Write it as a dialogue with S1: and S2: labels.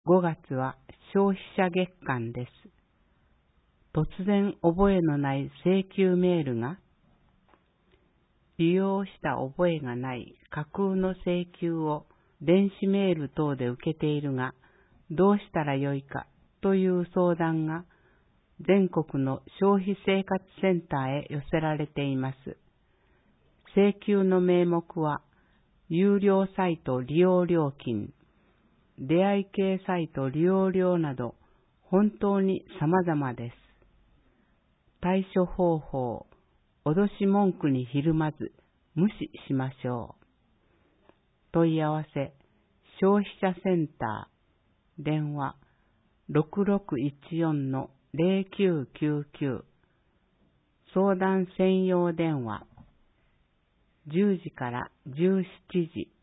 S1: 5月は消費者月間です。突然覚えのない請求メールが、利用した覚えがない架空の請求を電子メール等で受けているが、どうしたらよいかという相談が全国の消費生活センターへ寄せられています。請求の名目は、有料サイト利用料金、出会い系サイト利用料など、本当に様々です。対処方法、脅し文句にひるまず、無視しましょう。問い合わせ、消費者センター、電話、6614-0999、相談専用電話、10時から17時、